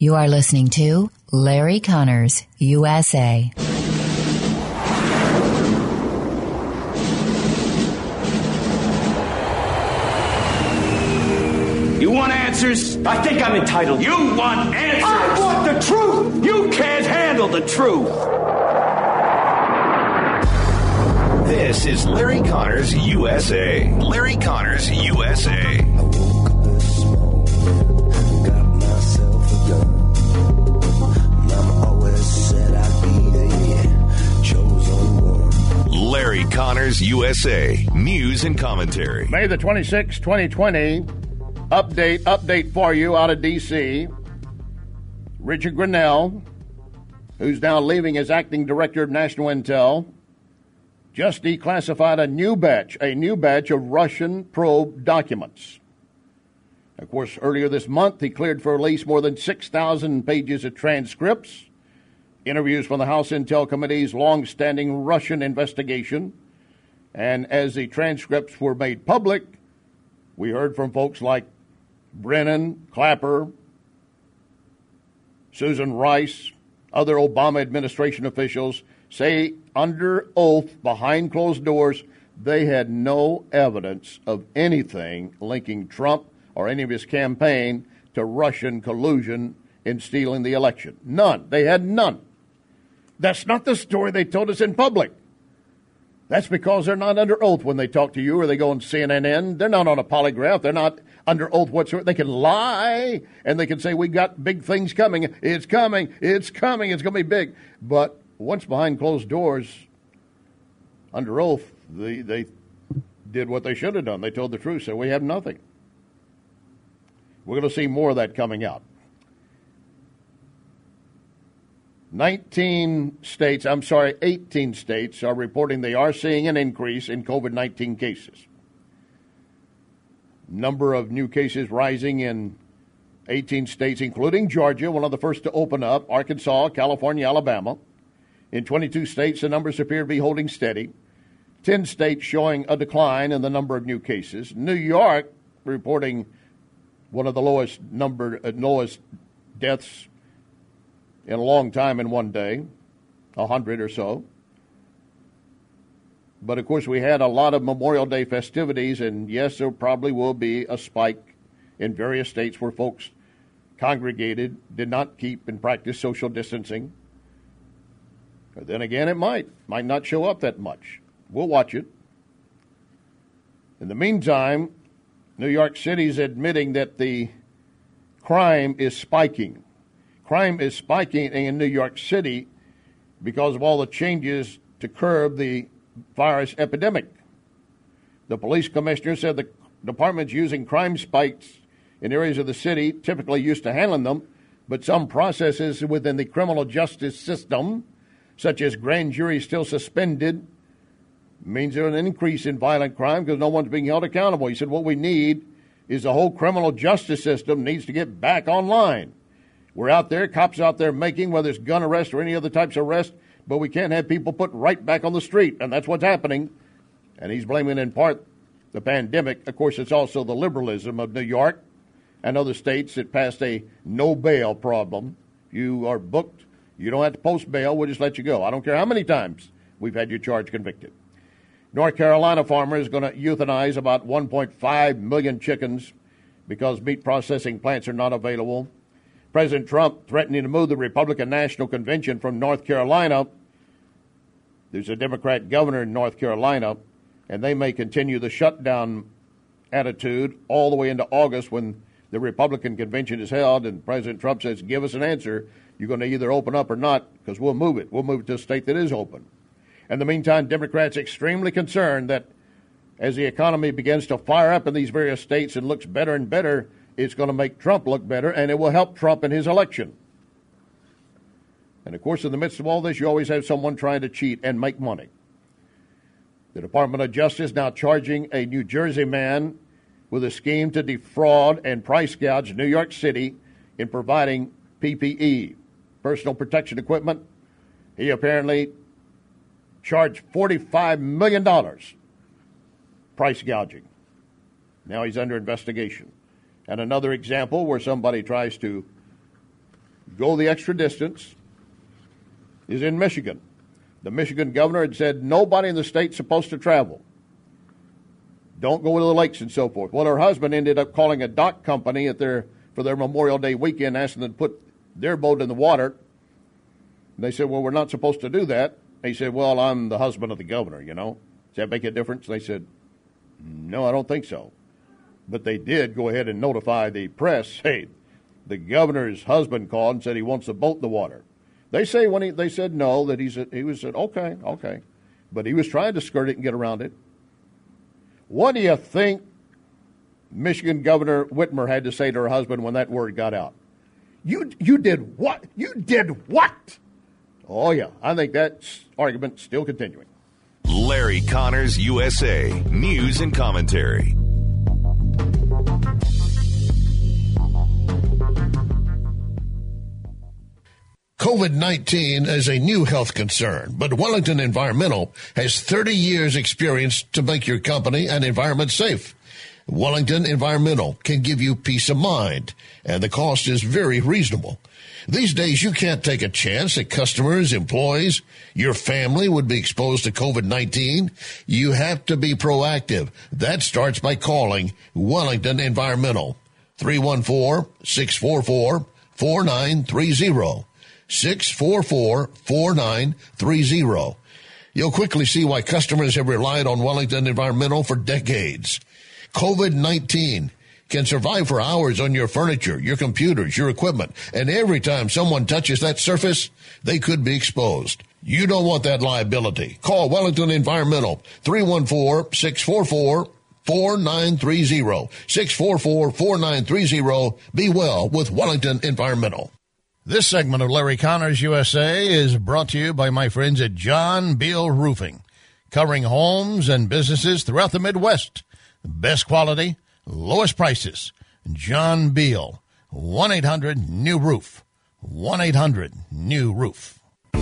You are listening to Larry Connors, USA. You want answers? I think I'm entitled. You want answers? I want the truth! You can't handle the truth. This is Larry Connors, USA. Larry Connors, USA. I woke up this morning, got myself a gun. Mama always said I'd be the chosen one. Larry Connors, USA. News and commentary. May the 26th, 2020. Update for you out of D.C. Richard Grenell, who's now leaving as acting director of National Intel, just declassified a new batch of Russian probe documents. Of course, earlier this month, he cleared for release more than 6,000 pages of transcripts, interviews from the House Intel Committee's long-standing Russian investigation, and as the transcripts were made public, we heard from folks like Brennan, Clapper, Susan Rice, other Obama administration officials say under oath, behind closed doors, they had no evidence of anything linking Trump or any of his campaign to Russian collusion in stealing the election. None. They had none. That's not the story they told us in public. That's because they're not under oath when they talk to you or they go on CNN. They're not on a polygraph. They're not under oath whatsoever. They can lie and they can say, we got big things coming. It's coming. It's coming. It's going to be big. But once behind closed doors, under oath, they did what they should have done. They told the truth. So we have nothing. We're going to see more of that coming out. 18 states are reporting they are seeing an increase in COVID-19 cases. Number of new cases rising in 18 states, including Georgia, one of the first to open up, Arkansas, California, Alabama. In 22 states, the numbers appear to be holding steady. 10 states showing a decline in the number of new cases. New York reporting one of the lowest deaths in a long time in one day, 100 or so. But, of course, we had a lot of Memorial Day festivities, and, yes, there probably will be a spike in various states where folks congregated, did not keep and practice social distancing. But then again, it might not show up that much. We'll watch it. In the meantime, New York City is admitting that the crime is spiking. Crime is spiking in New York City because of all the changes to curb the virus epidemic. The police commissioner said the department's using crime spikes in areas of the city typically used to handling them, but some processes within the criminal justice system, such as grand jury still suspended, means there's an increase in violent crime because no one's being held accountable. He said what we need is the whole criminal justice system needs to get back online. We're out there, cops out there making, whether it's gun arrest or any other types of arrest, but we can't have people put right back on the street, and that's what's happening. And he's blaming in part the pandemic. Of course, it's also the liberalism of New York and other states that passed a no bail problem. You are booked. You don't have to post bail. We'll just let you go. I don't care how many times we've had you charged convicted. North Carolina farmer is going to euthanize about 1.5 million chickens because meat processing plants are not available. President Trump threatening to move the Republican National Convention from North Carolina. There's a Democrat governor in North Carolina, and they may continue the shutdown attitude all the way into August when the Republican convention is held, and President Trump says, give us an answer. You're going to either open up or not, because we'll move it. We'll move it to a state that is open. In the meantime, Democrats extremely concerned that as the economy begins to fire up in these various states and looks better and better, it's going to make Trump look better, and it will help Trump in his election. And, of course, in the midst of all this, you always have someone trying to cheat and make money. The Department of Justice now charging a New Jersey man with a scheme to defraud and price gouge New York City in providing PPE, personal protection equipment. He apparently charged $45 million price gouging. Now he's under investigation. And another example where somebody tries to go the extra distance is in Michigan. The Michigan governor had said nobody in the state's supposed to travel. Don't go to the lakes and so forth. Well, her husband ended up calling a dock company for their Memorial Day weekend, asking them to put their boat in the water. And they said, well, we're not supposed to do that. He said, well, I'm the husband of the governor, you know. Does that make a difference? They said, no, I don't think so. But they did go ahead and notify the press, hey, the governor's husband called and said he wants the boat in the water. They say they said no, that he said, okay. But he was trying to skirt it and get around it. What do you think Michigan Governor Whitmer had to say to her husband when that word got out? You did what? You did what? Oh, yeah. I think that argument's still continuing. Larry Connors, USA. News and commentary. COVID-19 is a new health concern, but Wellington Environmental has 30 years experience to make your company and environment safe. Wellington Environmental can give you peace of mind, and the cost is very reasonable. These days, you can't take a chance that customers, employees, your family would be exposed to COVID-19. You have to be proactive. That starts by calling Wellington Environmental, 314-644-4930. 644-4930. You'll quickly see why customers have relied on Wellington Environmental for decades. COVID-19 can survive for hours on your furniture, your computers, your equipment, and every time someone touches that surface, they could be exposed. You don't want that liability. Call Wellington Environmental, 314-644-4930. 644-4930. Be well with Wellington Environmental. This segment of Larry Connors USA is brought to you by my friends at John Beal Roofing, covering homes and businesses throughout the Midwest. The best quality, lowest prices. John Beal, 1-800-NEW-ROOF, 1-800-NEW-ROOF.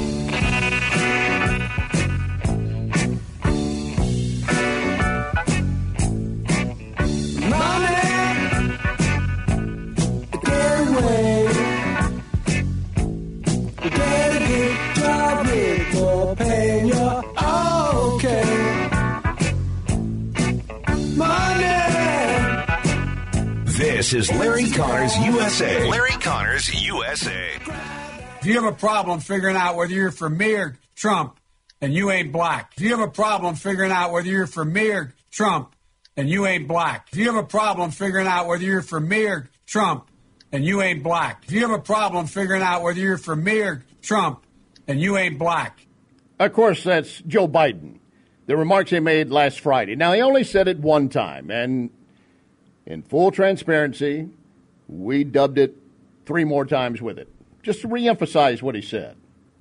This is Larry Connors USA. Larry Connors USA. If you have a problem figuring out whether you're for me or Trump and you ain't black. If you have a problem figuring out whether you're for me or Trump and you ain't black. If you have a problem figuring out whether you're for me or Trump and you ain't black. If you have a problem figuring out whether you're for me or Trump and you ain't black. Of course, that's Joe Biden. The remarks he made last Friday. Now, he only said it one time, and in full transparency, we dubbed it 3 more times with it, just to reemphasize what he said.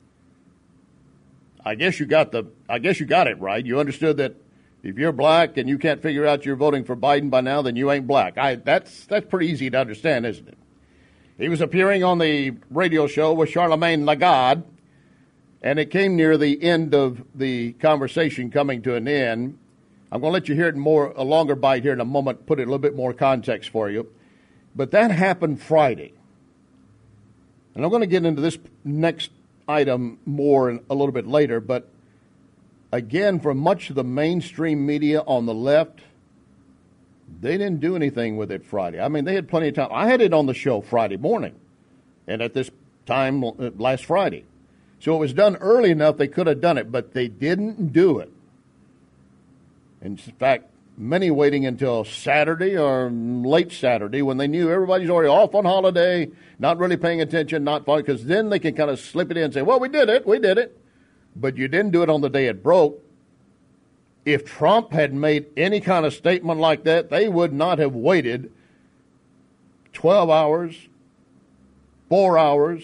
I guess you got it right. You understood that if you're black and you can't figure out you're voting for Biden by now, then you ain't black. That's pretty easy to understand, isn't it? He was appearing on the radio show with Charlemagne Lagarde, and it came near the end of the conversation coming to an end. I'm going to let you hear it a longer bite here in a moment, put it in a little bit more context for you. But that happened Friday. And I'm going to get into this next item more a little bit later. But again, for much of the mainstream media on the left, they didn't do anything with it Friday. I mean, they had plenty of time. I had it on the show Friday morning, and at this time last Friday. So it was done early enough they could have done it, but they didn't do it. In fact, many waiting until Saturday or late Saturday when they knew everybody's already off on holiday, not really paying attention, not following, because then they can kind of slip it in and say, well, we did it. But you didn't do it on the day it broke. If Trump had made any kind of statement like that, they would not have waited 12 hours, 4 hours,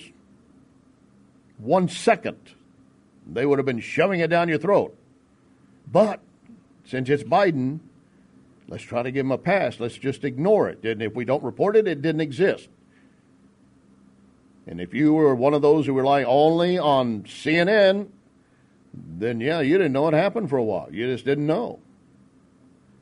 1 second. They would have been shoving it down your throat. But since it's Biden, let's try to give him a pass. Let's just ignore it. And if we don't report it, it didn't exist. And if you were one of those who rely only on CNN, then, yeah, you didn't know it happened for a while. You just didn't know.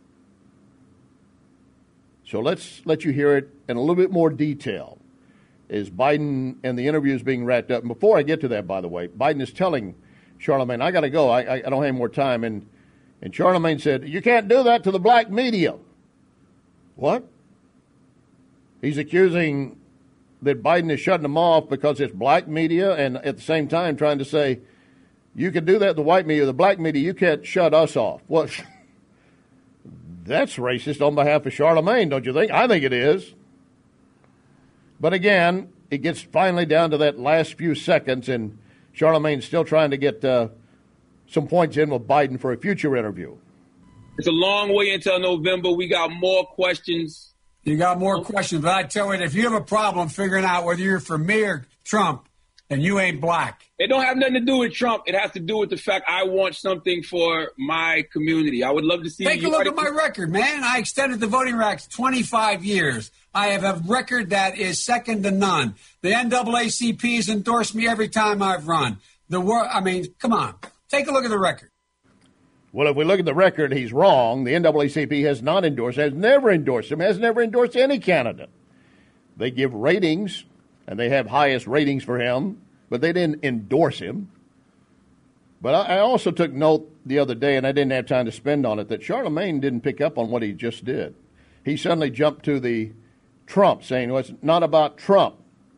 So let's let you hear it in a little bit more detail. is Biden and the interview is being wrapped up. And before I get to that, by the way, Biden is telling Charlemagne, I got to go. I don't have any more time. And Charlemagne said, you can't do that to the black media. What? He's accusing that Biden is shutting them off because it's black media, and at the same time trying to say, you can do that to the white media, the black media, you can't shut us off. Well, that's racist on behalf of Charlemagne, don't you think? I think it is. But again, it gets finally down to that last few seconds, and Charlemagne's still trying to get some points in with Biden for a future interview. It's a long way until November. We got more questions. You got more questions, but I tell you, if you have a problem figuring out whether you're for me or Trump, and you ain't black. It don't have nothing to do with Trump. It has to do with the fact I want something for my community. I would love to see. Take a look at my record, man. I extended the voting rights 25 years. I have a record that is second to none. The NAACP has endorsed me every time I've run. Come on. Take a look at the record. Well, if we look at the record, he's wrong. The NAACP has not endorsed, has never endorsed him, has never endorsed any candidate. They give ratings, and they have highest ratings for him, but they didn't endorse him. But I also took note the other day, and I didn't have time to spend on it, that Charlemagne didn't pick up on what he just did. He suddenly jumped to the Trump, saying, well, it's not about Trump.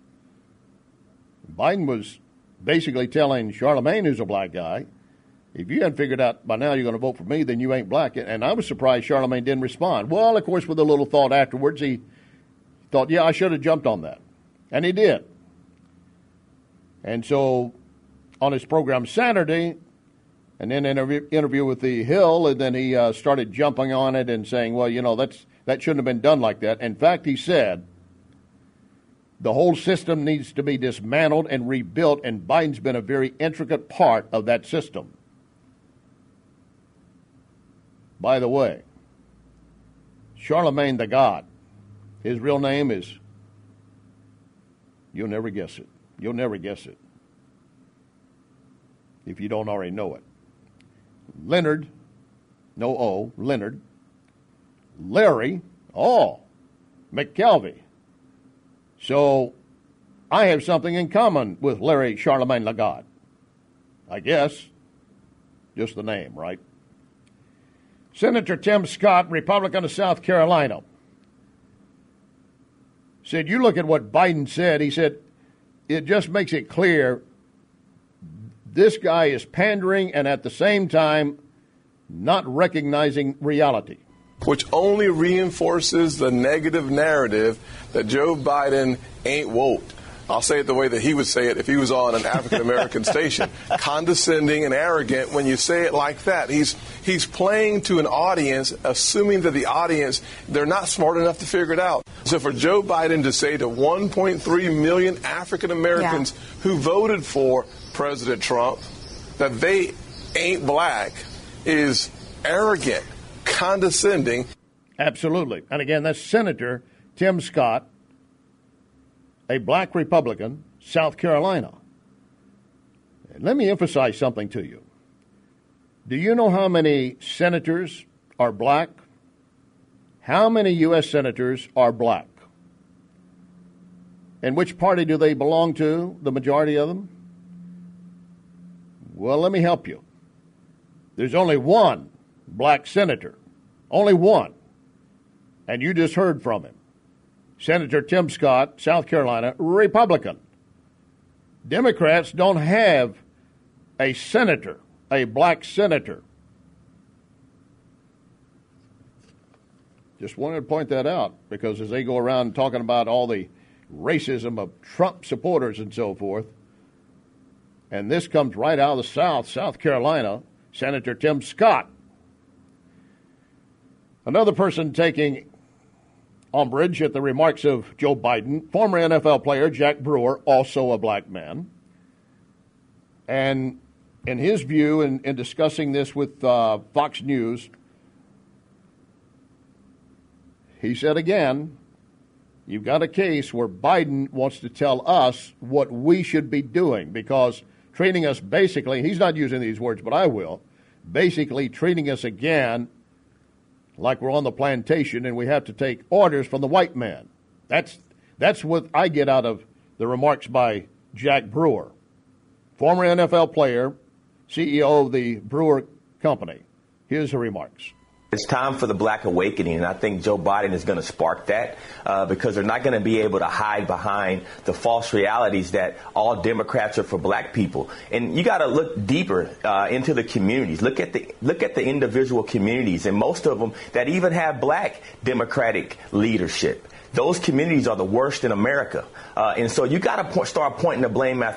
Biden was basically telling Charlemagne, who's a black guy, if you hadn't figured out by now you're going to vote for me, then you ain't black. And I was surprised Charlemagne didn't respond. Well, of course, with a little thought afterwards, he thought, yeah, I should have jumped on that. And he did. And so on his program Saturday, and then interview with the Hill, and then he started jumping on it and saying, well, that shouldn't have been done like that. In fact, he said, the whole system needs to be dismantled and rebuilt, and Biden's been a very intricate part of that system. By the way, Charlemagne the God, his real name is, you'll never guess it. You'll never guess it if you don't already know it. Leonard, no O, Leonard, Larry, McKelvey. So I have something in common with Larry Charlemagne Lagarde. I guess. Just the name, right? Senator Tim Scott, Republican of South Carolina, said, you look at what Biden said. He said, it just makes it clear this guy is pandering and at the same time not recognizing reality. Which only reinforces the negative narrative that Joe Biden ain't woke. I'll say it the way that he would say it if he was on an African-American station. Condescending and arrogant when you say it like that. He's playing to an audience, assuming that the audience, they're not smart enough to figure it out. So for Joe Biden to say to 1.3 million African-Americans who voted for President Trump that they ain't black is arrogant, condescending. Absolutely. And again, that's Senator Tim Scott, a black Republican, South Carolina. And let me emphasize something to you. Do you know how many senators are black? How many U.S. senators are black? And which party do they belong to, the majority of them? Well, let me help you. There's only one black senator. Only one. And you just heard from him. Senator Tim Scott, South Carolina, Republican. Democrats don't have a senator, a black senator. Just wanted to point that out because as they go around talking about all the racism of Trump supporters and so forth, and this comes right out of the South, South Carolina, Senator Tim Scott. Another person taking umbrage at the remarks of Joe Biden, former NFL player Jack Brewer, also a black man. And in his view, in discussing this with Fox News, he said again, you've got a case where Biden wants to tell us what we should be doing because treating us basically, he's not using these words, but I will, basically treating us again like we're on the plantation and we have to take orders from the white man. That's what I get out of the remarks by Jack Brewer, former NFL player, CEO of the Brewer Company. Here's her remarks. It's time for the black awakening, and I think Joe Biden is going to spark that because they're not going to be able to hide behind the false realities that all Democrats are for black people. And you got to look deeper into the communities. Look at the individual communities, and most of them that even have black Democratic leadership. Those communities are the worst in America, and so you got to start pointing the blame at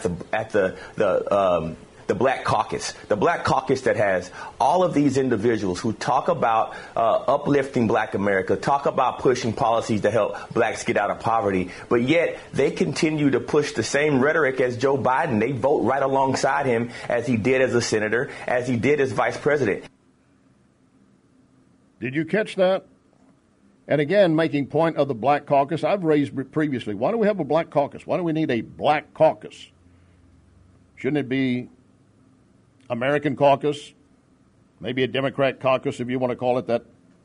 the Black Caucus, that has all of these individuals who talk about uplifting black America, talk about pushing policies to help blacks get out of poverty, but yet they continue to push the same rhetoric as Joe Biden. They vote right alongside him as he did as a senator, as he did as vice president. Did you catch that? And again, making point of the Black Caucus, I've raised previously, why do we have a Black Caucus? Why do we need a Black Caucus? Shouldn't it be American caucus, maybe a Democrat caucus, if you want to call it that?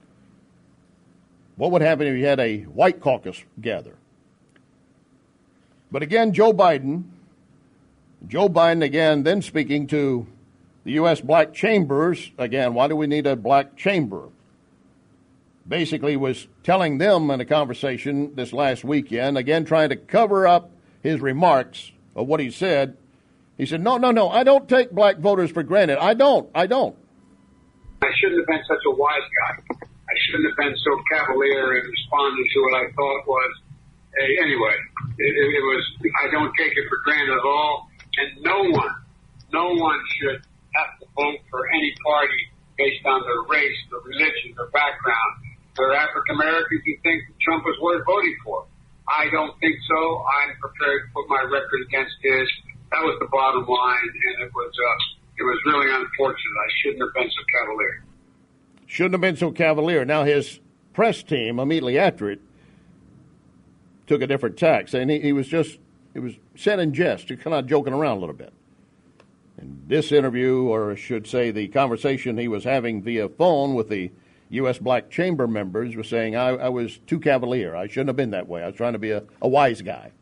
What would happen if you had a white caucus gather? But again, Joe Biden again, then speaking to the U.S. Black Chambers, again, why do we need a black chamber? Basically was telling them in a conversation this last weekend, again, trying to cover up his remarks of what he said. He said, no, I don't take black voters for granted. I don't. I shouldn't have been such a wise guy. I shouldn't have been so cavalier in responding to what I thought was, anyway, it was, I don't take it for granted at all. And no one should have to vote for any party based on their race, their religion, their background. They're African Americans who think Trump is worth voting for. I don't think so. I'm prepared to put my record against his. That was the bottom line, and it was really unfortunate. I shouldn't have been so cavalier. Shouldn't have been so cavalier. Now his press team immediately after it took a different tack, and it was said in jest, kind of joking around a little bit. And this interview, or I should say the conversation he was having via phone with the U.S. Black Chamber members, was saying, I was too cavalier. I shouldn't have been that way. I was trying to be a wise guy.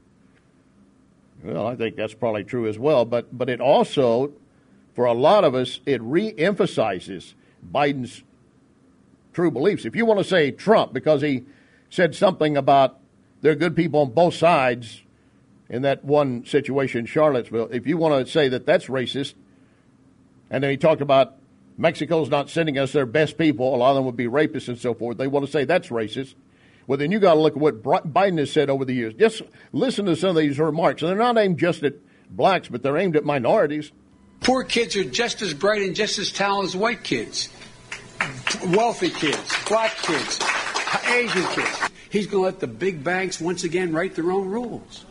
Well, I think that's probably true as well. But it also, for a lot of us, it re-emphasizes Biden's true beliefs. If you want to say Trump, because he said something about there are good people on both sides in that one situation in Charlottesville, if you want to say that that's racist, and then he talked about Mexico's not sending us their best people, a lot of them would be rapists and so forth, they want to say that's racist. Well, then you got to look at what Biden has said over the years. Just listen to some of these remarks. And they're not aimed just at blacks, but they're aimed at minorities. Poor kids are just as bright and just as talented as white kids. Wealthy kids, black kids, Asian kids. He's going to let the big banks once again write their own rules.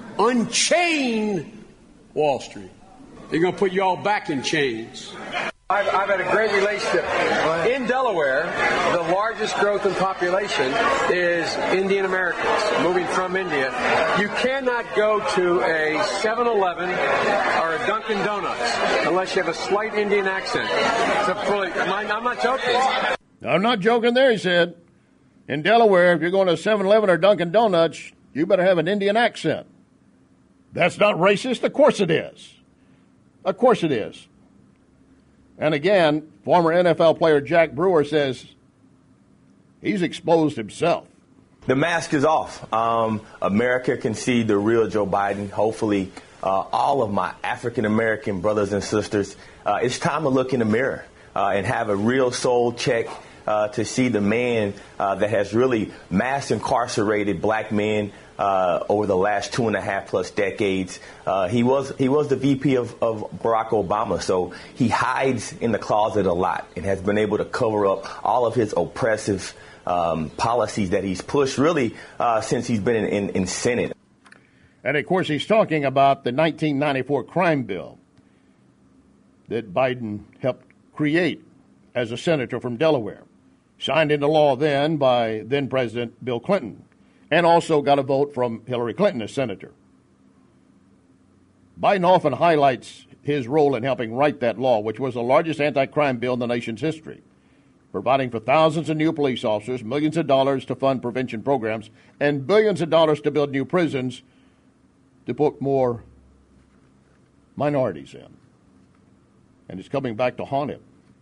Unchain Wall Street. They're going to put you all back in chains. I've had a great relationship. In Delaware, the largest growth in population is Indian Americans moving from India. You cannot go to a 7-Eleven or a Dunkin' Donuts unless you have a slight Indian accent. I'm not joking. I'm not joking there, he said. In Delaware, if you're going to 7-Eleven or Dunkin' Donuts, you better have an Indian accent. That's not racist? Of course it is. Of course it is. And again, former NFL player Jack Brewer says he's exposed himself. The mask is off. America can see the real Joe Biden. Hopefully, all of my African-American brothers and sisters, it's time to look in the mirror and have a real soul check to see the man that has really mass incarcerated black men over the last 2.5+ decades. He was the VP of Barack Obama, so he hides in the closet a lot and has been able to cover up all of his oppressive policies that he's pushed really since he's been in Senate. And, of course, he's talking about the 1994 crime bill that Biden helped create as a senator from Delaware, signed into law then by then-President Bill Clinton, and also got a vote from Hillary Clinton as senator. Biden often highlights his role in helping write that law, which was the largest anti-crime bill in the nation's history, providing for thousands of new police officers, millions of dollars to fund prevention programs, and billions of dollars to build new prisons to put more minorities in. And it's coming back to haunt him.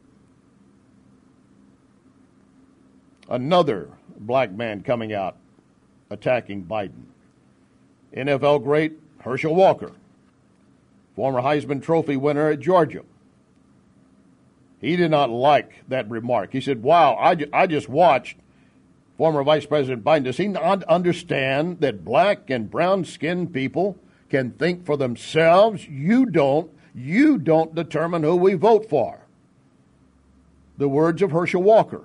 Another black man coming out attacking Biden. NFL great Herschel Walker, former Heisman Trophy winner at Georgia. He did not like that remark. He said, wow, I just watched former Vice President Biden. Does he not understand that black and brown-skinned people can think for themselves? You don't determine who we vote for. The words of Herschel Walker.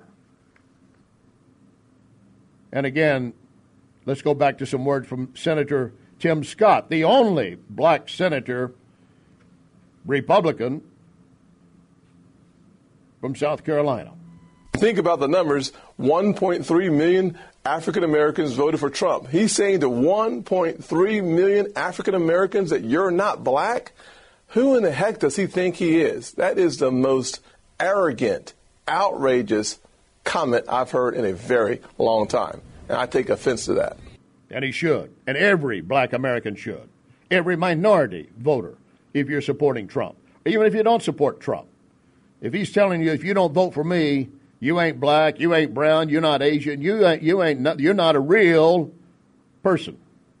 And again, let's go back to some words from Senator Tim Scott, the only black senator, Republican, from South Carolina. Think about the numbers. 1.3 million African Americans voted for Trump. He's saying to 1.3 million African Americans that you're not black? Who in the heck does he think he is? That is the most arrogant, outrageous comment I've heard in a very long time. And I take offense to that. And he should. And every black American should. Every minority voter, if you're supporting Trump. Even if you don't support Trump. If he's telling you, if you don't vote for me, you ain't black, you ain't brown, you're not Asian, you're not a real person.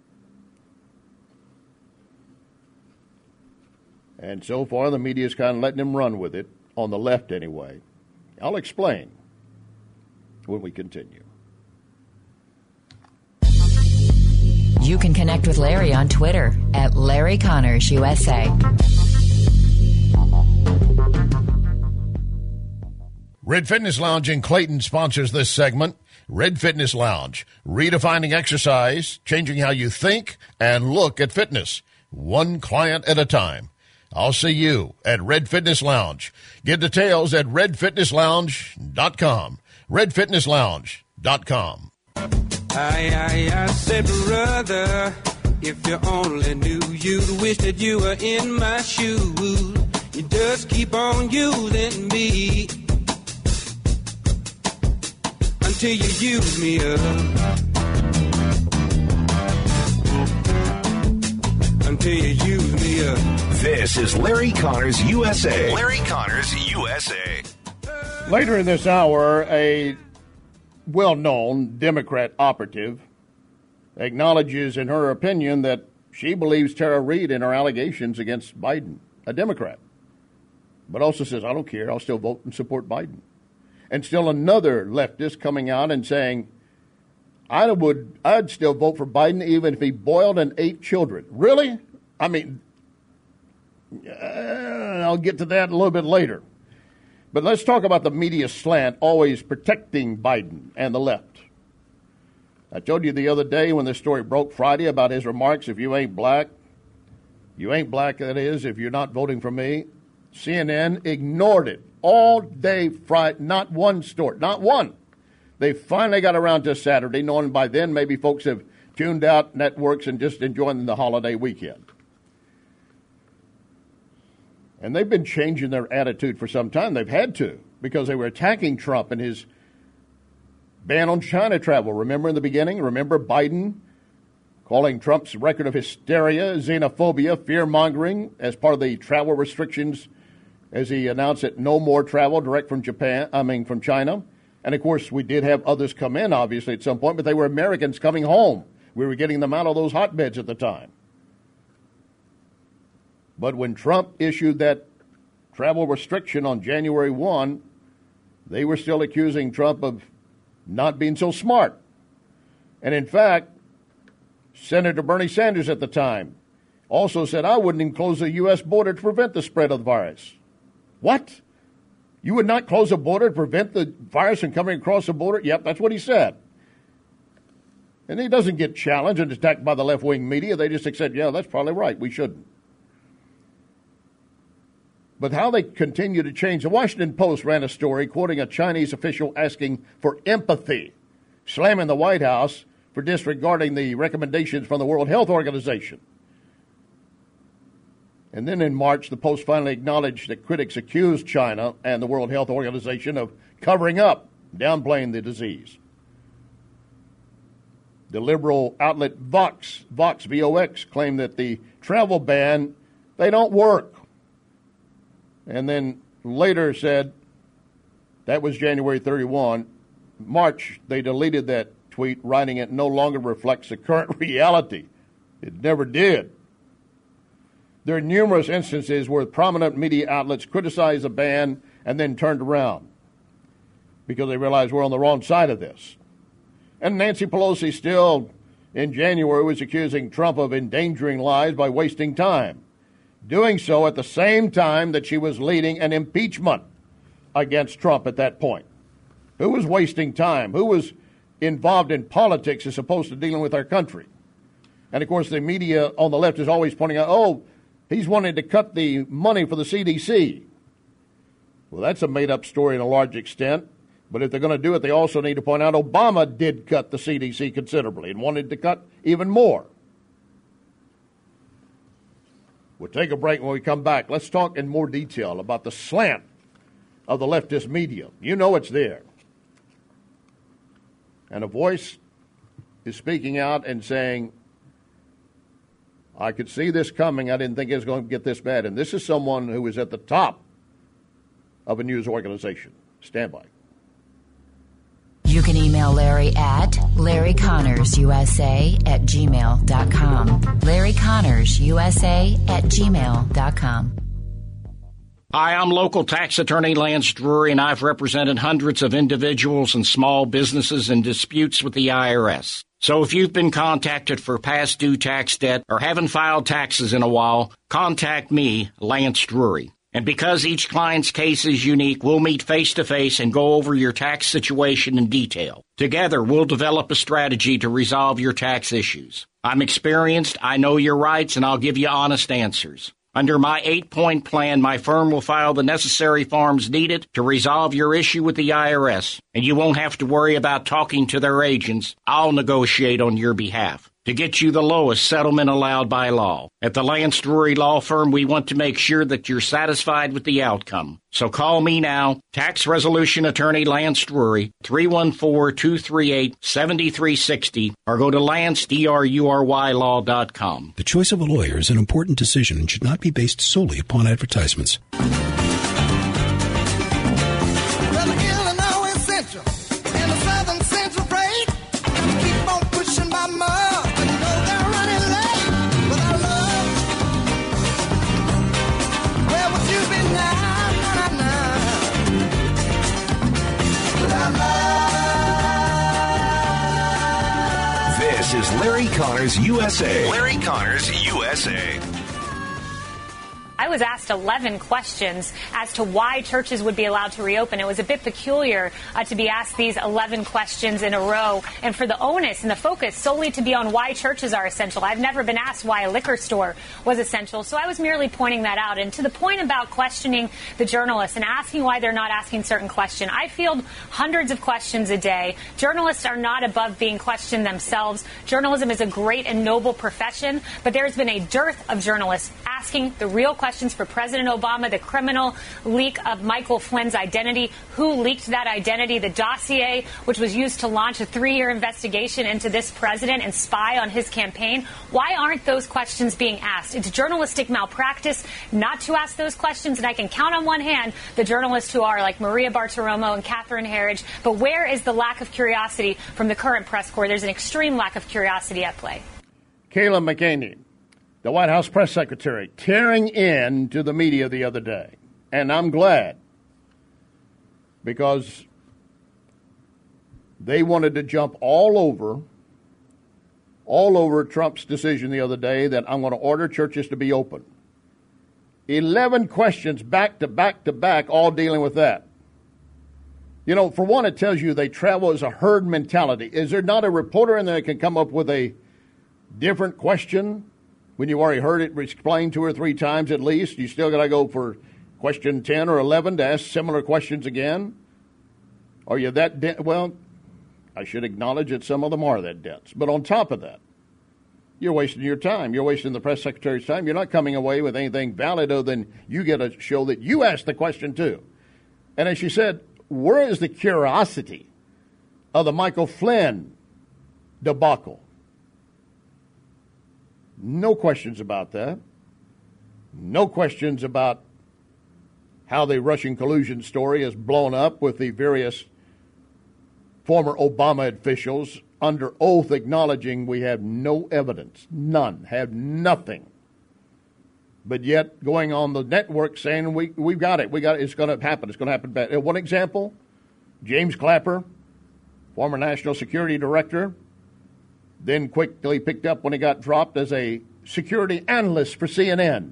And so far, the media's kind of letting him run with it, on the left anyway. I'll explain when we continue. You can connect with Larry on Twitter at Larry Connors USA. Red Fitness Lounge in Clayton sponsors this segment. Red Fitness Lounge, redefining exercise, changing how you think and look at fitness, one client at a time. I'll see you at Red Fitness Lounge. Get details at redfitnesslounge.com. redfitnesslounge.com. I said, brother, if you only knew, you'd wish that you were in my shoes. You just keep on using me until you use me up. Until you use me up. This is Larry Connors USA. Larry Connors USA. Later in this hour, a well-known Democrat operative acknowledges in her opinion that she believes Tara Reade in her allegations against Biden, a Democrat, but also says, I don't care, I'll still vote and support Biden. And still another leftist coming out and saying, I'd still vote for Biden even if he boiled and ate children. Really? I mean, I'll get to that a little bit later. But let's talk about the media slant always protecting Biden and the left. I told you the other day when this story broke Friday about his remarks, if you ain't black, that is, if you're not voting for me. CNN ignored it all day Friday, not one story, not one. They finally got around to Saturday, knowing by then maybe folks have tuned out networks and just enjoying the holiday weekend. And they've been changing their attitude for some time. They've had to, because they were attacking Trump and his ban on China travel. Remember in the beginning? Remember Biden calling Trump's record of hysteria, xenophobia, fear-mongering as part of the travel restrictions as he announced that no more travel direct from from China. And, of course, we did have others come in, obviously, at some point, but they were Americans coming home. We were getting them out of those hotbeds at the time. But when Trump issued that travel restriction on January 1, they were still accusing Trump of not being so smart. And, in fact, Senator Bernie Sanders at the time also said, I wouldn't even close the U.S. border to prevent the spread of the virus. What? You would not close a border to prevent the virus from coming across the border? Yep, that's what he said. And he doesn't get challenged and attacked by the left-wing media. They just said, yeah, that's probably right. We shouldn't. But how they continue to change. The Washington Post ran a story quoting a Chinese official asking for empathy, slamming the White House for disregarding the recommendations from the World Health Organization. And then in March, the Post finally acknowledged that critics accused China and the World Health Organization of covering up, downplaying the disease. The liberal outlet Vox, V-O-X, claimed that the travel ban, they don't work. And then later said, that was January 31. March, they deleted that tweet, writing it no longer reflects the current reality. It never did. There are numerous instances where prominent media outlets criticized the ban and then turned around because they realized we're on the wrong side of this. And Nancy Pelosi still, in January, was accusing Trump of endangering lives by wasting time, doing so at the same time that she was leading an impeachment against Trump at that point. Who was wasting time? Who was involved in politics as opposed to dealing with our country? And, of course, the media on the left is always pointing out, oh, he's wanting to cut the money for the CDC. Well, that's a made-up story in a large extent. But if they're going to do it, they also need to point out Obama did cut the CDC considerably and wanted to cut even more. We'll take a break. When we come back, let's talk in more detail about the slant of the leftist media. You know it's there. And a voice is speaking out and saying, I could see this coming. I didn't think it was going to get this bad. And this is someone who is at the top of a news organization. Stand by. You can email Larry at LarryConnorsUSA@gmail.com. LarryConnorsUSA@gmail.com. Hi, I'm local tax attorney Lance Drury, and I've represented hundreds of individuals and small businesses in disputes with the IRS. So if you've been contacted for past due tax debt or haven't filed taxes in a while, contact me, Lance Drury. And because each client's case is unique, we'll meet face-to-face and go over your tax situation in detail. Together, we'll develop a strategy to resolve your tax issues. I'm experienced, I know your rights, and I'll give you honest answers. Under my 8-point plan, my firm will file the necessary forms needed to resolve your issue with the IRS, and you won't have to worry about talking to their agents. I'll negotiate on your behalf to get you the lowest settlement allowed by law. At the Lance Drury Law Firm, we want to make sure that you're satisfied with the outcome. So call me now, Tax Resolution Attorney Lance Drury, 314-238-7360, or go to LanceDruryLaw.com. The choice of a lawyer is an important decision and should not be based solely upon advertisements. This is Larry Connors USA. Larry Connors USA. I was asked 11 questions as to why churches would be allowed to reopen. It was a bit peculiar to be asked these 11 questions in a row, and for the onus and the focus solely to be on why churches are essential. I've never been asked why a liquor store was essential, so I was merely pointing that out. And to the point about questioning the journalists and asking why they're not asking certain questions, I field hundreds of questions a day. Journalists are not above being questioned themselves. Journalism is a great and noble profession, but there's been a dearth of journalists asking the real questions for President Obama, the criminal leak of Michael Flynn's identity, who leaked that identity, the dossier, which was used to launch a 3-year investigation into this president and spy on his campaign. Why aren't those questions being asked? It's journalistic malpractice not to ask those questions, and I can count on one hand the journalists who are like Maria Bartiromo and Catherine Herridge, but where is the lack of curiosity from the current press corps? There's an extreme lack of curiosity at play. Kayla McEnany, the White House press secretary, tearing into the media the other day. And I'm glad, because they wanted to jump all over Trump's decision the other day that I'm going to order churches to be open. 11 questions back to back to back, all dealing with that. You know, for one, it tells you they travel as a herd mentality. Is there not a reporter in there that can come up with a different question when you already heard it explained 2 or 3 times at least? You still got to go for question 10 or 11 to ask similar questions again? Are you that dense? Well, I should acknowledge that some of them are that dense. But on top of that, you're wasting your time. You're wasting the press secretary's time. You're not coming away with anything valid other than you get to show that you asked the question too. And as she said, where is the curiosity of the Michael Flynn debacle. No questions about that. No questions about how the Russian collusion story is blown up with the various former Obama officials under oath acknowledging we have no evidence. None. Have nothing. But yet going on the network saying we've got it. It's going to happen. It's going to happen bad. One example, James Clapper, former National Security Director, then quickly picked up when he got dropped as a security analyst for CNN.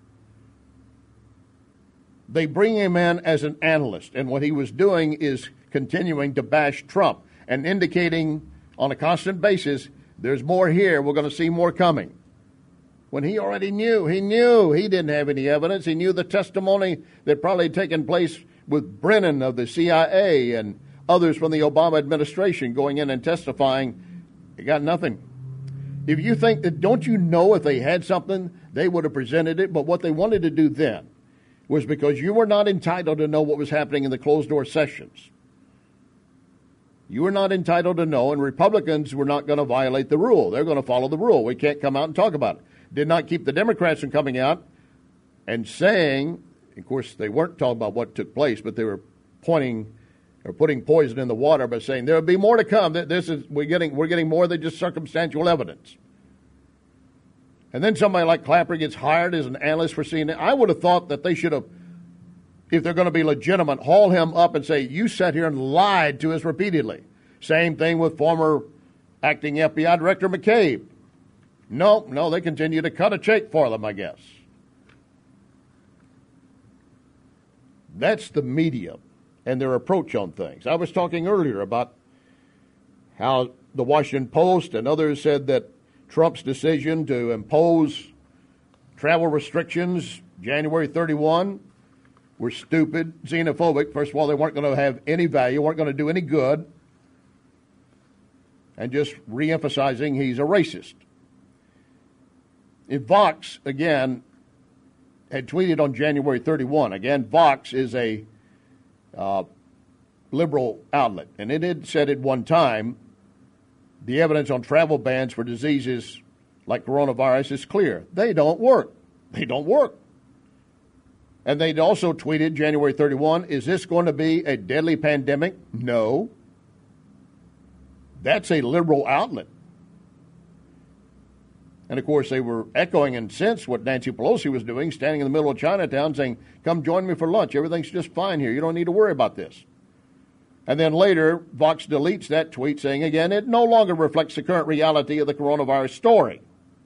They bring him in as an analyst, and what he was doing is continuing to bash Trump and indicating on a constant basis, there's more here, we're going to see more coming. When he already knew he didn't have any evidence. He knew the testimony that probably had taken place with Brennan of the CIA and others from the Obama administration going in and testifying. He got nothing. If you think that, don't you know if they had something, they would have presented it, but what they wanted to do then was because you were not entitled to know what was happening in the closed-door sessions. You were not entitled to know, and Republicans were not going to violate the rule. They're going to follow the rule. We can't come out and talk about it. Did not keep the Democrats from coming out and saying, of course, they weren't talking about what took place, but they were pointing or putting poison in the water by saying there will be more to come. We're getting more than just circumstantial evidence. And then somebody like Clapper gets hired as an analyst for CNN. I would have thought that they should have, if they're going to be legitimate, haul him up and say, you sat here and lied to us repeatedly. Same thing with former acting FBI Director McCabe. No, they continue to cut a check for them, I guess. That's the media and their approach on things. I was talking earlier about how the Washington Post and others said that Trump's decision to impose travel restrictions January 31 were stupid, xenophobic. First of all, they weren't going to have any value, weren't going to do any good, and just reemphasizing he's a racist. If Vox, again, had tweeted on January 31, again, Vox is a liberal outlet, and it had said at one time the evidence on travel bans for diseases like coronavirus is clear. They don't work. They don't work. And they'd also tweeted January 31, is this going to be a deadly pandemic? No. That's a liberal outlet. And, of course, they were echoing in sense what Nancy Pelosi was doing, standing in the middle of Chinatown saying, come join me for lunch. Everything's just fine here. You don't need to worry about this. And then later, Vox deletes that tweet saying, again, it no longer reflects the current reality of the coronavirus story.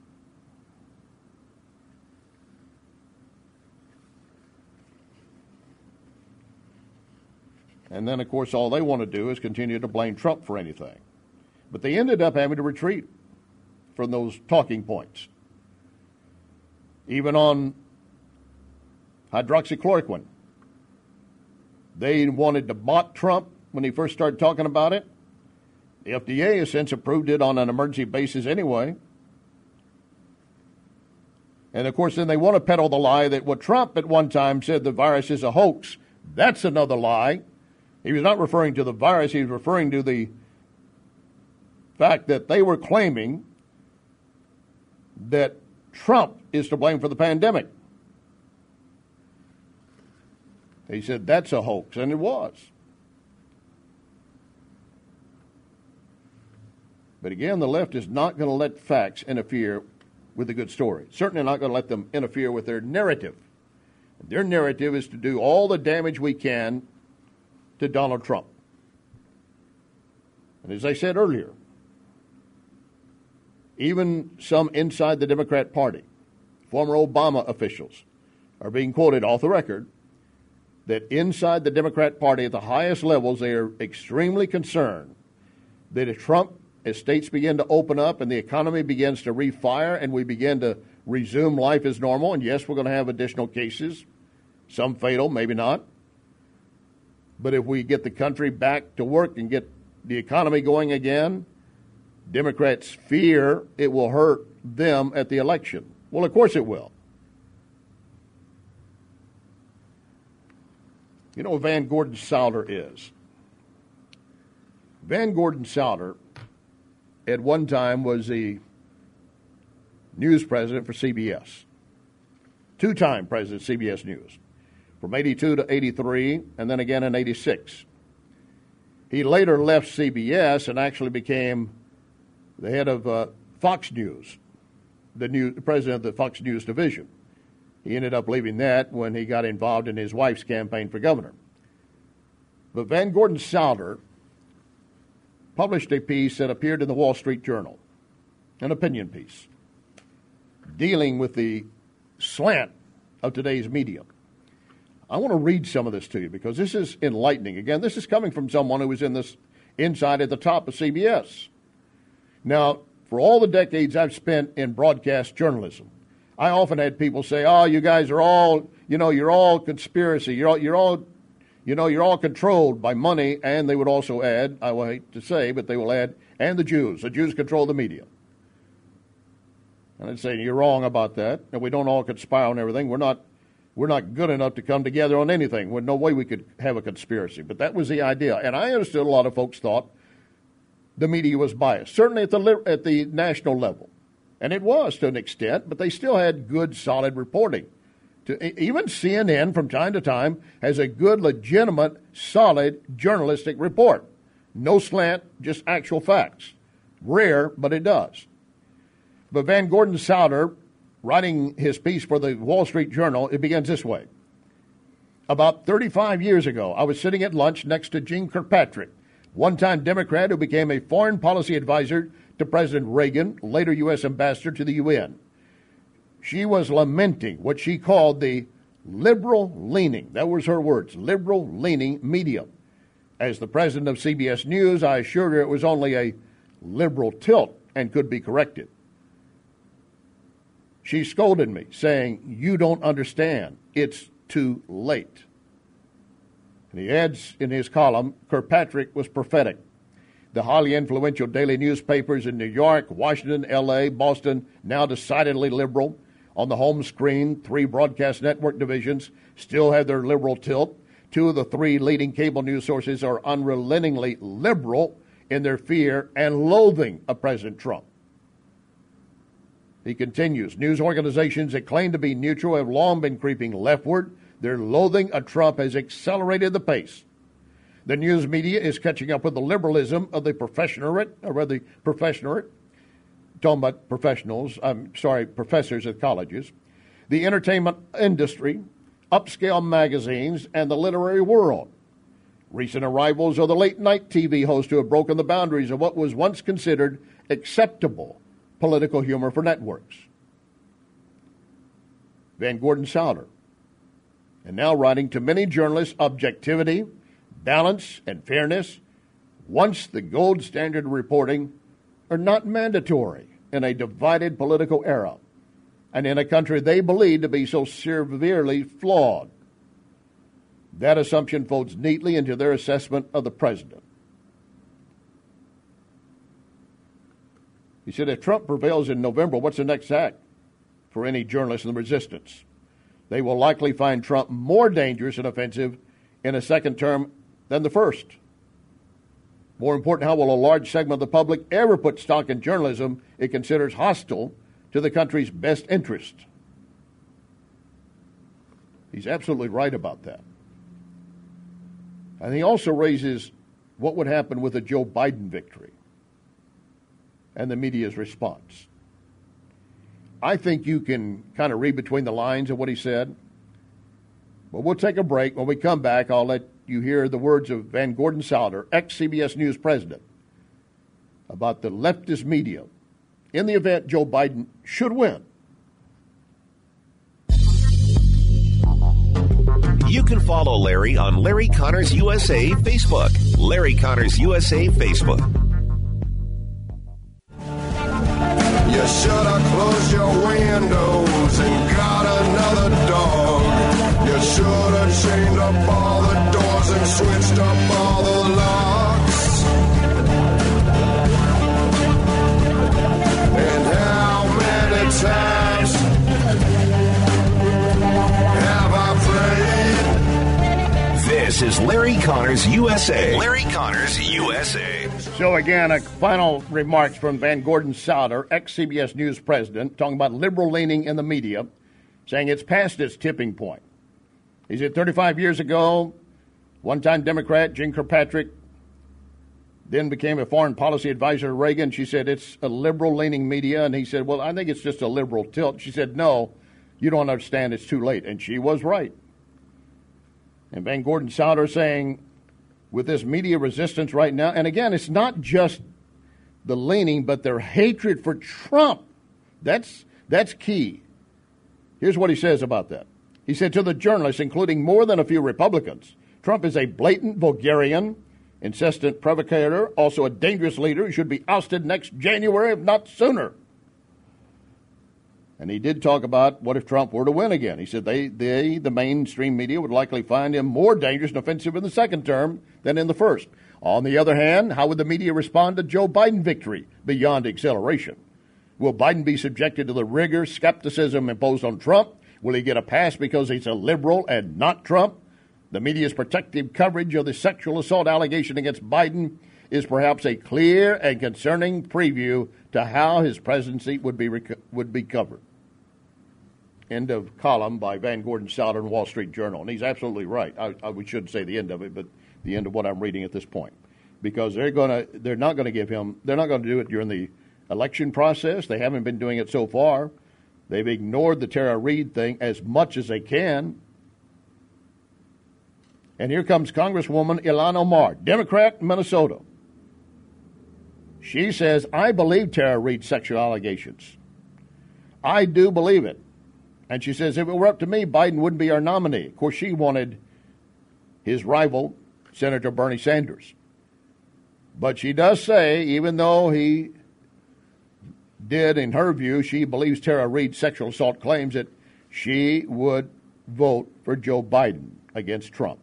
And then, of course, all they want to do is continue to blame Trump for anything. But they ended up having to retreat from those talking points. Even on hydroxychloroquine. They wanted to mock Trump when he first started talking about it. The FDA has since approved it on an emergency basis anyway. And, of course, then they want to peddle the lie that what Trump at one time said the virus is a hoax. That's another lie. He was not referring to the virus. He was referring to the fact that they were claiming that Trump is to blame for the pandemic. He said that's a hoax, and it was. But again, the left is not going to let facts interfere with a good story. Certainly not going to let them interfere with their narrative. Their narrative is to do all the damage we can to Donald Trump. And as I said earlier, even some inside the Democrat Party, former Obama officials, are being quoted off the record that inside the Democrat Party at the highest levels, they are extremely concerned that if Trump, as states begin to open up and the economy begins to refire and we begin to resume life as normal, and yes, we're going to have additional cases, some fatal, maybe not, but if we get the country back to work and get the economy going again, Democrats fear it will hurt them at the election. Well, of course it will. You know who Van Gordon Souder is? Van Gordon Souder at one time was the news president for CBS. Two-time president of CBS News. From 82 to 83, and then again in 86. He later left CBS and actually became the head of Fox News, the president of the Fox News division. He ended up leaving that when he got involved in his wife's campaign for governor. But Van Gordon Souder published a piece that appeared in the Wall Street Journal, an opinion piece, dealing with the slant of today's media. I want to read some of this to you because this is enlightening. Again, this is coming from someone who was inside at the top of CBS. Now, for all the decades I've spent in broadcast journalism, I often had people say, "Oh, you guys are all, you're all conspiracy. You're all controlled by money." And they would also add, I will hate to say, but they will add, and the Jews. The Jews control the media. And I'd say, you're wrong about that. And we don't all conspire on everything. We're not good enough to come together on anything. There's no way we could have a conspiracy. But that was the idea. And I understood a lot of folks thought the media was biased, certainly at the national level. And it was to an extent, but they still had good, solid reporting. Even CNN, from time to time, has a good, legitimate, solid journalistic report. No slant, just actual facts. Rare, but it does. But Van Gordon Souder, writing his piece for the Wall Street Journal, it begins this way. About 35 years ago, I was sitting at lunch next to Jeane Kirkpatrick, one-time Democrat who became a foreign policy advisor to President Reagan, later U.S. ambassador to the UN. She was lamenting what she called the liberal-leaning, that was her words, liberal-leaning media. As the president of CBS News, I assured her it was only a liberal tilt and could be corrected. She scolded me, saying, "You don't understand. It's too late." And he adds in his column, Kirkpatrick was prophetic. The highly influential daily newspapers in New York, Washington, L.A., Boston, now decidedly liberal. On the home screen, 3 broadcast network divisions still have their liberal tilt. 2 of the 3 leading cable news sources are unrelentingly liberal in their fear and loathing of President Trump. He continues, news organizations that claim to be neutral have long been creeping leftward. Their loathing of Trump has accelerated the pace. The news media is catching up with the liberalism of the professorate, talking about professors at colleges, the entertainment industry, upscale magazines, and the literary world. Recent arrivals are the late-night TV hosts who have broken the boundaries of what was once considered acceptable political humor for networks. Van Gordon Souder, and now writing to many journalists, objectivity, balance, and fairness, once the gold standard of reporting, are not mandatory in a divided political era and in a country they believe to be so severely flawed. That assumption folds neatly into their assessment of the president. He said, if Trump prevails in November, what's the next act for any journalist in the resistance? They will likely find Trump more dangerous and offensive in a second term than the first. More important, how will a large segment of the public ever put stock in journalism it considers hostile to the country's best interest? He's absolutely right about that. And he also raises what would happen with a Joe Biden victory and the media's response. I think you can kind of read between the lines of what he said. But we'll take a break. When we come back, I'll let you hear the words of Van Gordon Souder, ex-CBS News president, about the leftist media in the event Joe Biden should win. You can follow Larry on Larry Connors USA Facebook. Larry Connors USA Facebook. You should have closed your windows and got another dog. You should have chained up all the doors and switched up all the locks. And how many times have I prayed? This is Larry Connors USA. Larry Connors USA. So again, a final remarks from Van Gordon Souder, ex-CBS News president, talking about liberal leaning in the media, saying it's past its tipping point. He said 35 years ago, one-time Democrat, Jeane Kirkpatrick, then became a foreign policy advisor to Reagan. She said it's a liberal-leaning media, and he said, well, I think it's just a liberal tilt. She said, no, you don't understand, it's too late. And she was right. And Van Gordon Souder saying, with this media resistance right now, and again, it's not just the leaning, but their hatred for Trump. That's key. Here's what he says about that. He said to the journalists, including more than a few Republicans, Trump is a blatant vulgarian, incessant provocateur, also a dangerous leader who should be ousted next January, if not sooner. And he did talk about what if Trump were to win again. He said the mainstream media would likely find him more dangerous and offensive in the second term than in the first. On the other hand, how would the media respond to Joe Biden victory beyond acceleration? Will Biden be subjected to the rigor, skepticism imposed on Trump? Will he get a pass because he's a liberal and not Trump? The media's protective coverage of the sexual assault allegation against Biden is perhaps a clear and concerning preview to how his presidency would be covered. End of column by Van Gordon Souder in Wall Street Journal. And he's absolutely right. We shouldn't say the end of it, but the end of what I'm reading at this point. Because they're not going to do it during the election process. They haven't been doing it so far. They've ignored the Tara Reade thing as much as they can. And here comes Congresswoman Ilhan Omar, Democrat, Minnesota. She says, I believe Tara Reade's sexual allegations. I do believe it. And she says, if it were up to me, Biden wouldn't be our nominee. Of course, she wanted his rival, Senator Bernie Sanders. But she does say, even though he did, in her view, she believes Tara Reade's sexual assault claims, that she would vote for Joe Biden against Trump.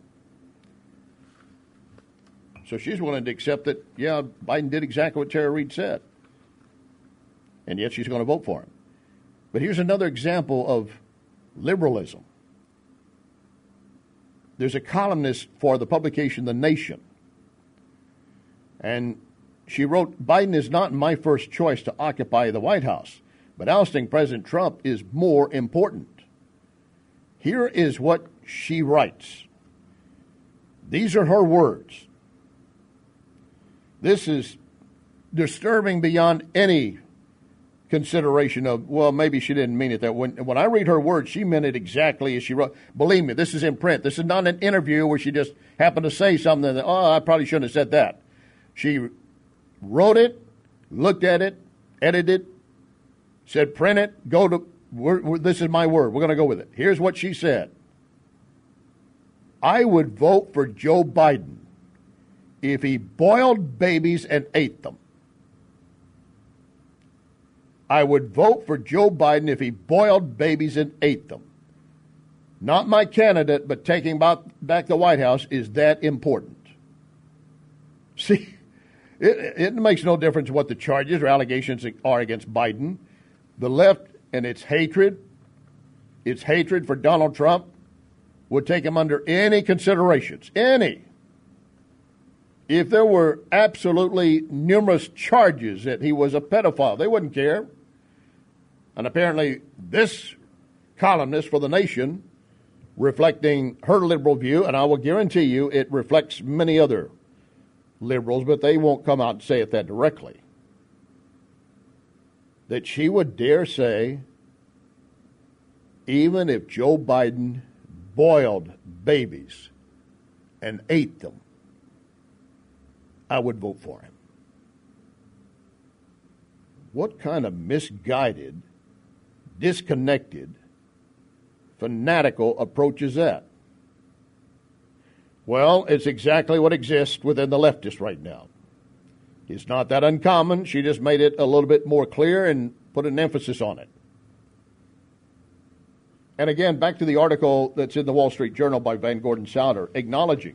So she's willing to accept that, yeah, Biden did exactly what Tara Reade said. And yet she's going to vote for him. But here's another example of liberalism. There's a columnist for the publication The Nation. And she wrote, Biden is not my first choice to occupy the White House, but ousting President Trump is more important. Here is what she writes. These are her words. This is disturbing beyond any consideration of, well, maybe she didn't mean it that way. When I read her words, she meant it exactly as she wrote. Believe me, this is in print. This is not an interview where she just happened to say something that, I probably shouldn't have said that. She wrote it, looked at it, edited it, said print it, this is my word. We're going to go with it. Here's what she said. I would vote for Joe Biden if he boiled babies and ate them. I would vote for Joe Biden if he boiled babies and ate them. Not my candidate, but taking back the White House is that important. See, it makes no difference what the charges or allegations are against Biden. The left and its hatred for Donald Trump would take him under any considerations, any. If there were absolutely numerous charges that he was a pedophile, they wouldn't care. And apparently this columnist for The Nation, reflecting her liberal view, and I will guarantee you it reflects many other liberals, but they won't come out and say it that directly, that she would dare say, even if Joe Biden boiled babies and ate them, I would vote for him. What kind of misguided, disconnected, fanatical approach is that? Well, it's exactly what exists within the leftists right now. It's not that uncommon. She just made it a little bit more clear and put an emphasis on it. And again, back to the article that's in the Wall Street Journal by Van Gordon Souder, acknowledging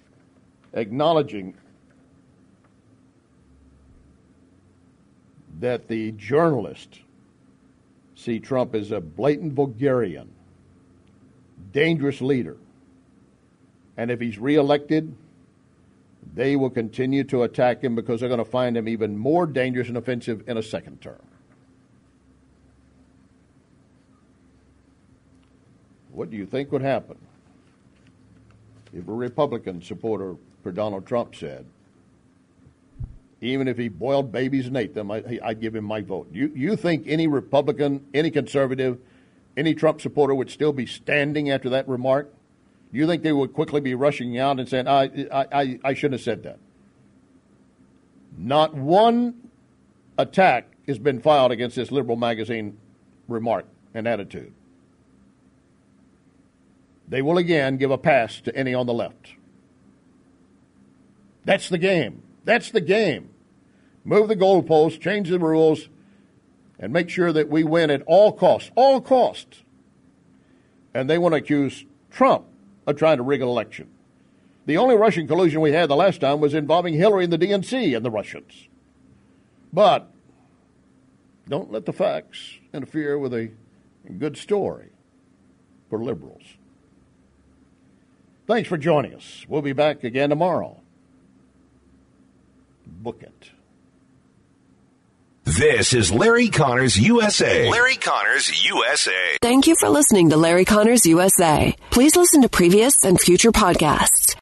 that the journalists see Trump as a blatant vulgarian, dangerous leader. And if he's reelected, they will continue to attack him because they're going to find him even more dangerous and offensive in a second term. What do you think would happen if a Republican supporter for Donald Trump said, even if he boiled babies and ate them, I'd give him my vote? You think any Republican, any conservative, any Trump supporter would still be standing after that remark? You think they would quickly be rushing out and saying, I shouldn't have said that? Not one attack has been filed against this liberal magazine remark and attitude. They will again give a pass to any on the left. That's the game. That's the game. Move the goalposts, change the rules, and make sure that we win at all costs. All costs. And they want to accuse Trump of trying to rig an election. The only Russian collusion we had the last time was involving Hillary and the DNC and the Russians. But don't let the facts interfere with a good story for liberals. Thanks for joining us. We'll be back again tomorrow. Book it. This is Larry Connors USA. Larry Connors USA. Thank you for listening to Larry Connors USA. Please listen to previous and future podcasts